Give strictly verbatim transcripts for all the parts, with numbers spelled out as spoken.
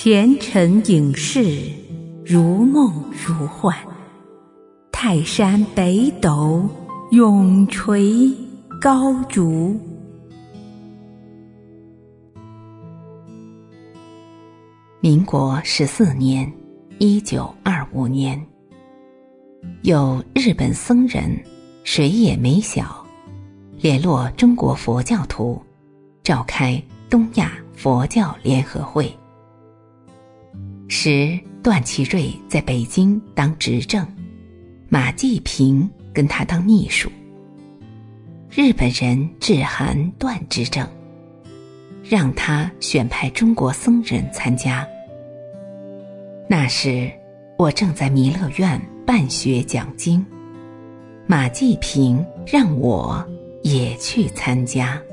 前尘影视，如梦如幻。泰山北斗，永垂高烛。 民国十四年，一九二五年，有日本僧人水野美晓联络中国佛教徒，召开东亚佛教联合会。时段祺瑞在北京当执政，马继平跟他当秘书。日本人致函段执政，让他选派中国僧人参加。那时我正在弥勒院办学讲经，马继平让我也去参加。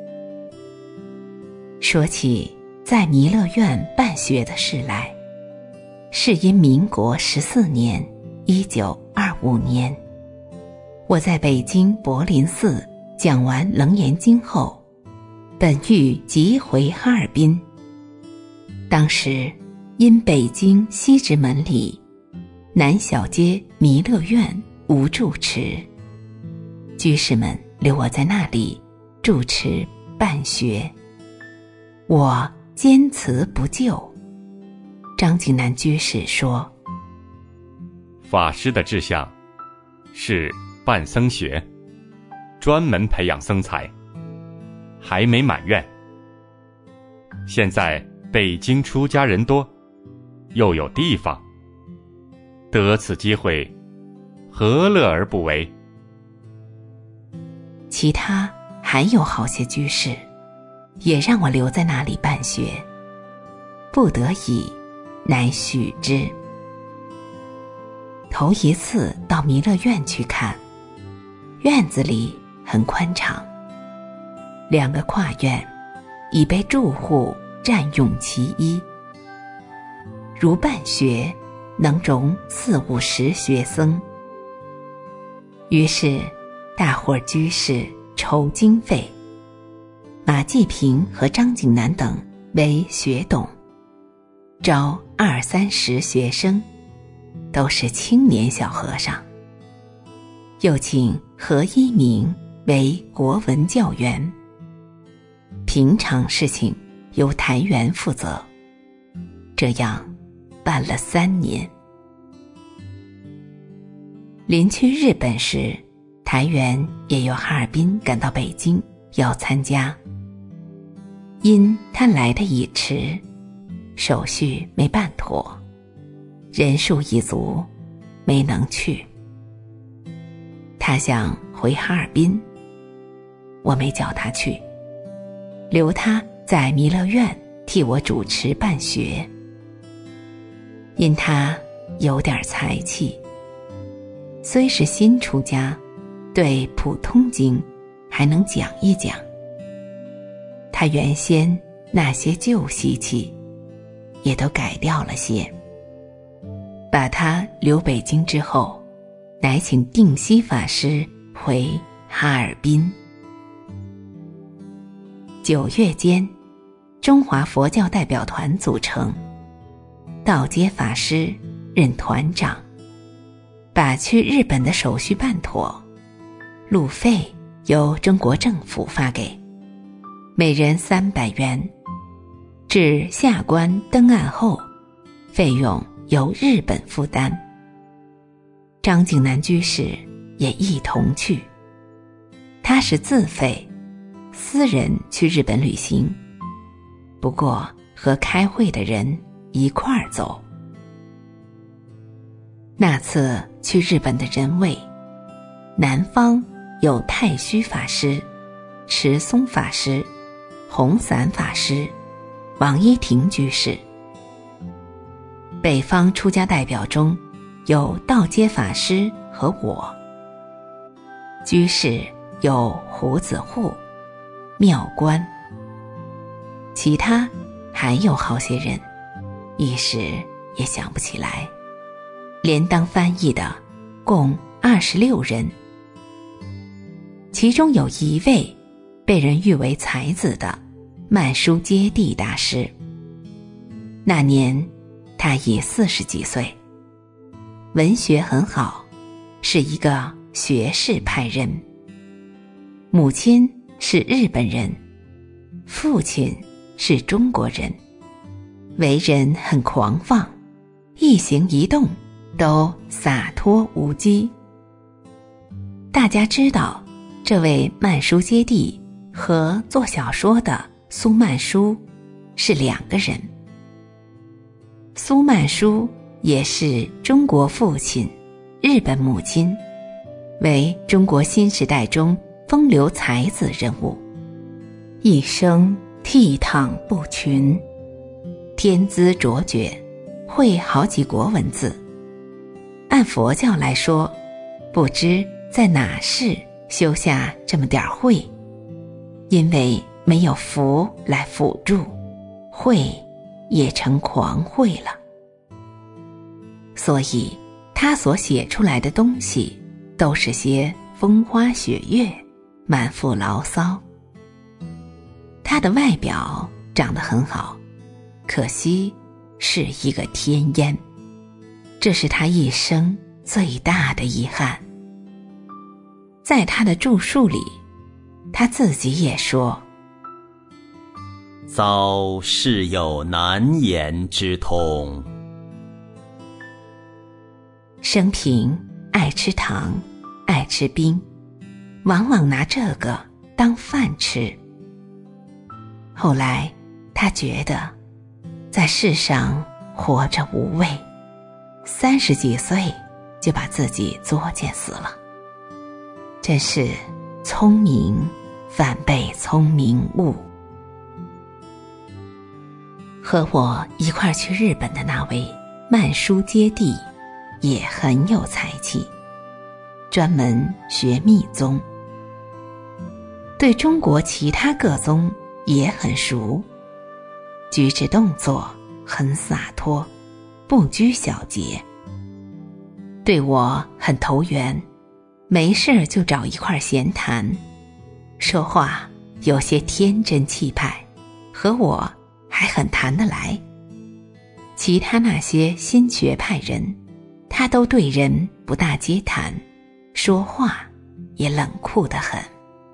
说起在弥勒院办学的事来，是因民国十四年，一九二五年，我在北京柏林寺讲完《楞严经》后，本欲即回哈尔滨。当时因北京西直门里南小街弥勒院无住持，居士们留我在那里住持办学，我坚持不就。张景南居士说， 法师的志向是办僧学，专门培养僧才，还没满愿。现在北京出家人多，又有地方，得此机会，何乐而不为？ 其他还有好些居士也让我留在那里办学，不得已乃许之。头一次到弥勒院去看，院子里很宽敞，两个跨院已被住户占用其一，如办学能容四五十学僧。于是大伙儿居士筹经费，马继平和张景南等为学董，招二三十学生，都是青年小和尚。又请何一鸣为国文教员，平常事情由台员负责。这样办了三年。临去日本时，台员也由哈尔滨赶到北京要参加，因他来得已迟，手续没办妥，人数已足，没能去。他想回哈尔滨，我没叫他去，留他在弥勒院替我主持办学。因他有点才气，虽是新出家，对普通经还能讲一讲。他原先那些旧习气也都改掉了些。把他留北京之后，乃请定西法师回哈尔滨。九月间，中华佛教代表团组成，道阶法师任团长，把去日本的手续办妥，路费由中国政府发给，每人三百元，至下关登岸后，费用由日本负担。张景南居士也一同去，他是自费，私人去日本旅行，不过和开会的人一块儿走。那次去日本的人位，南方有太虚法师、持松法师、红伞法师、王一亭居士。北方出家代表中有道阶法师和我，居士有胡子户、妙观，其他还有好些人，一时也想不起来。连当翻译的共二十六人，其中有一位被人誉为才子的曼殊揭谛大师。 那年他已四十几岁，文学很好，是一个学士派人。母亲是日本人，父亲是中国人，为人很狂放，一行一动都洒脱无羁。大家知道这位曼殊接地和做小说的苏曼殊是两个人。苏曼殊也是中国父亲，日本母亲，为中国新时代中风流才子人物，一生倜傥不群，天资卓绝，会好几国文字。按佛教来说，不知在哪世修下这么点慧，因为没有福来辅助，慧也成狂慧了。所以他所写出来的东西都是些风花雪月，满腹牢骚。他的外表长得很好，可惜是一个天烟，这是他一生最大的遗憾。在他的著述里，他自己也说， 遭世有难言之通。 生平爱吃糖，爱吃冰，往往拿这个当饭吃。后来他觉得在世上活着无味，三十几岁就把自己作践死了。真是聪明反被聪明误。和我一块儿去日本的那位曼殊接地也很有才气，专门学密宗，对中国其他各宗也很熟，举止动作很洒脱，不拘小节，对我很投缘，没事就找一块闲谈，说话有些天真气派，和我还很谈得来。其他那些新学派人，他都对人不大接谈，说话也冷酷得很。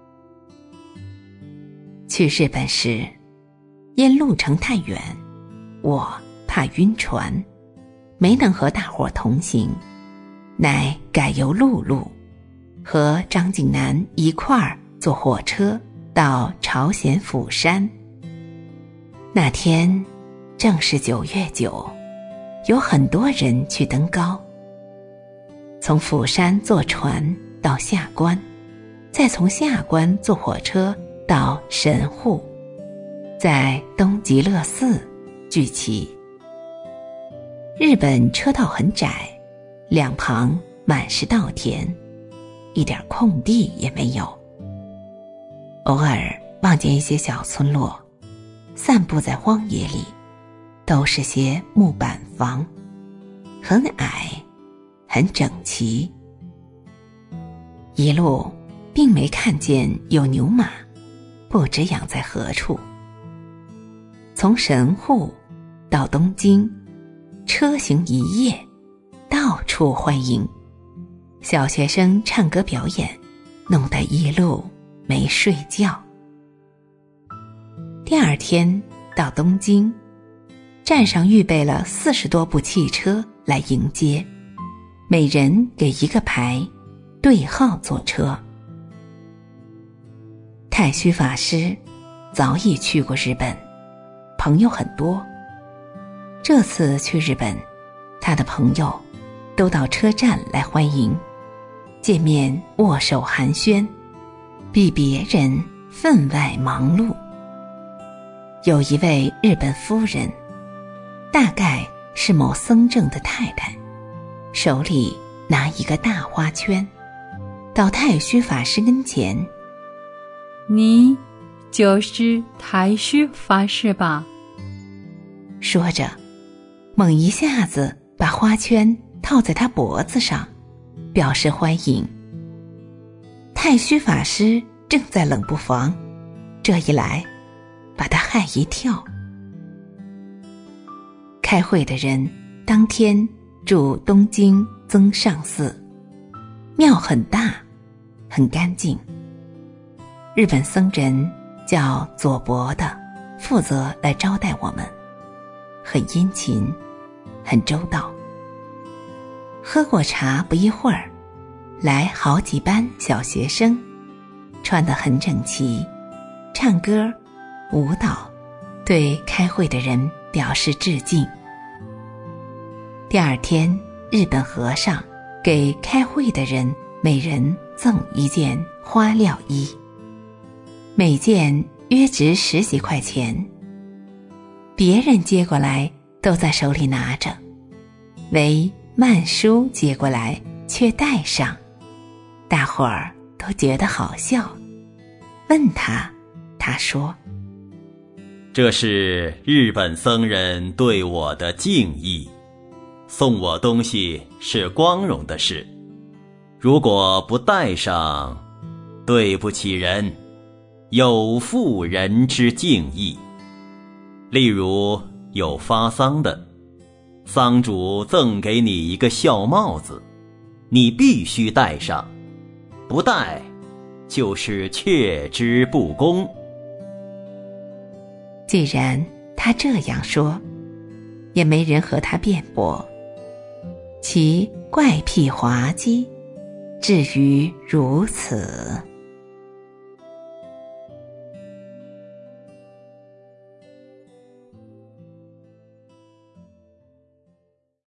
去日本时，因路程太远，我怕晕船，没能和大伙同行，乃改由陆路，和张景南一块儿坐火车到朝鲜釜山。那天正是九月九，有很多人去登高。从釜山坐船到下关，再从下关坐火车到神户，在东极乐寺聚齐。日本车道很窄，两旁满是稻田，一点空地也没有。偶尔望见一些小村落，散布在荒野里，都是些木板房，很矮，很整齐。一路并没看见有牛马，不知养在何处。从神户到东京，车行一夜，到处欢迎，小学生唱歌表演，弄得一路没睡觉。第二天到东京，站上预备了四十多部汽车来迎接，每人给一个牌，对号坐车。太虚法师早已去过日本，朋友很多。这次去日本，他的朋友都到车站来欢迎，见面握手寒暄，比别人分外忙碌。有一位日本夫人，大概是某僧正的太太，手里拿一个大花圈，到太虚法师跟前， 你就是太虚法师吧？ 说着，猛一下子把花圈套在他脖子上，表示欢迎。太虚法师正在冷不防，这一来把他害一跳。 开会的人当天住东京增上寺，庙很大，很干净。日本僧人叫佐伯的负责来招待我们，很殷勤，很周到。喝过茶不一会儿，来好几班小学生，穿得很整齐，唱歌舞蹈，对开会的人表示致敬。第二天，日本和尚给开会的人每人赠一件花料衣，每件约值十几块钱。别人接过来都在手里拿着，唯曼殊接过来却戴上，大伙儿都觉得好笑。问他，他说： 这是日本僧人对我的敬意，送我东西是光荣的事，如果不带上，对不起人，有负人之敬意。例如有发丧的，丧主赠给你一个孝帽子，你必须戴上，不戴就是却之不恭。 既然他这样说，也没人和他辩驳，其怪癖滑稽至于如此。